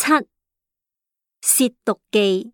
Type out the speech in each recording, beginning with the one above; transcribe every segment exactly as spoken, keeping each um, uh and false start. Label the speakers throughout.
Speaker 1: 七、褻瀆記。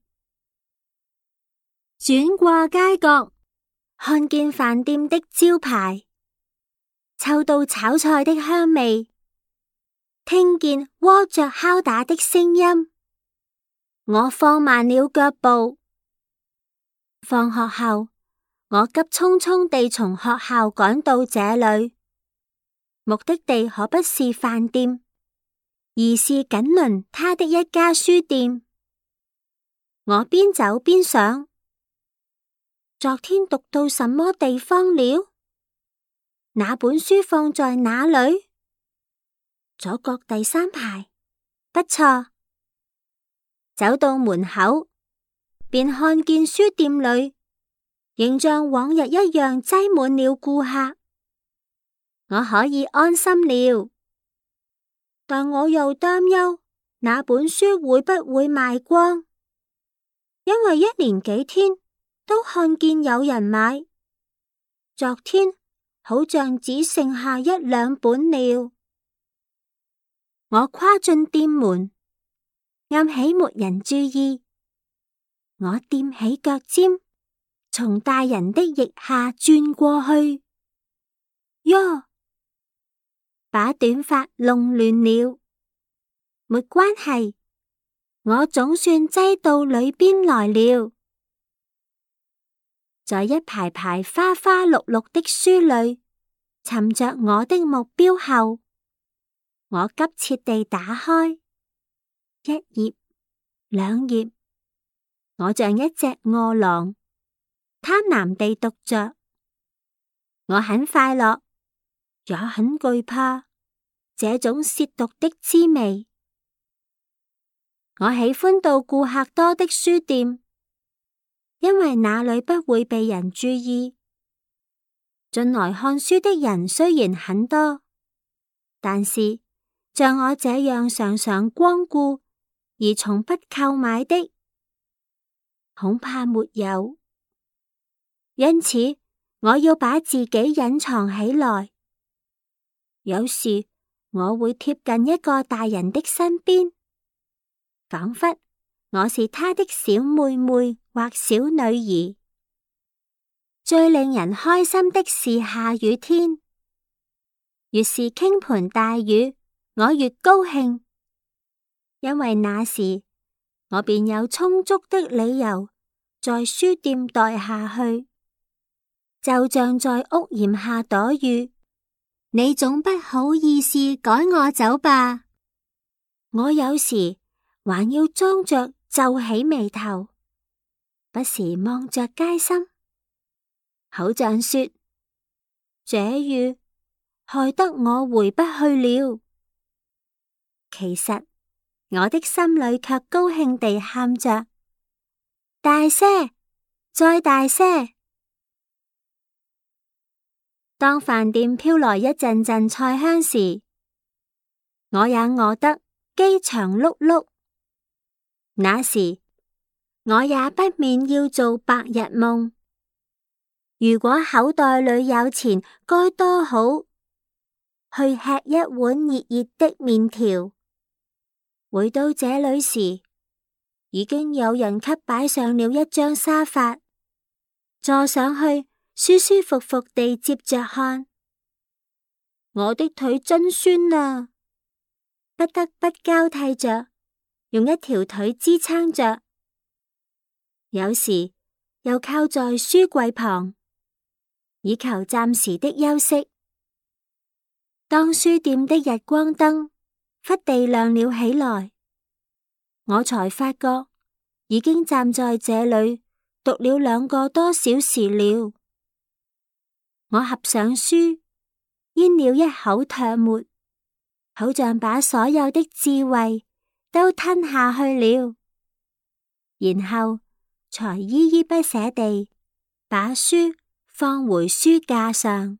Speaker 1: 轉過街角，看見飯店的招牌，嗅到炒菜的香味，聽見鍋著敲打的聲音，我放慢了腳步。放學後，我急匆匆地從學校趕到這裏，目的地可不是飯店，而是緊鄰它的一家書店。我邊走邊想，昨天讀到什麼地方了？那本書放在哪裏？左角第三排，不錯。走到門口，便看見書店裏仍像往日一樣擠滿了顧客，我可以安心了。但我又擔憂那本書會不會賣光，因為一連幾天都看見有人買，昨天好像只剩下一兩本了。我跨進店門，暗喜沒人注意，我踮起腳尖，從大人的腋下轉過去，喲，把短髮弄亂了，沒關係，我總算擠到裏邊來了。在一排排花花綠綠的書裏，尋着我的目標後，我急切地打開一頁、兩頁，我像一隻餓狼，貪婪地讀着。我很快樂，也很懼怕這種褻瀆的滋味。我喜歡到顧客多的書店，因為那裏不會被人注意。進來看書的人雖然很多，但是像我這樣常常光顧而從不購買的，恐怕沒有。因此，我要把自己隱藏起來。有時我會貼近一個大人的身邊，仿佛我是他的小妹妹或小女兒。最令人開心的是下雨天，越是傾盆大雨，我越高興，因為那時我便有充足的理由在書店待下去。就像在屋檐下躲雨，你總不好意思趕我走吧？我有時還要裝着皺起眉頭，不時望着街心，好像說這雨害得我回不去了。其實我的心裏卻高興地喊着，大些，再大些。當飯店飄來一陣陣菜香時，我也餓得飢腸轆轆。那時我也不免要做白日夢。如果口袋裏有錢，該多好！去吃一碗熱熱的麵條。回到這裏時，已經有人給擺上了一張沙發，坐上去，舒舒服服地接着看。我的腿真酸啊，不得不交替着，用一條腿支撐着，有時又靠在書櫃旁，以求暫時的休息。當書店的日光燈忽地亮了起來，我才發覺已經站在這裏讀了兩個多小時了。我合上書，咽了一口唾沫，好像把所有的智慧都吞下去了，然後才依依不捨地把書放回書架上。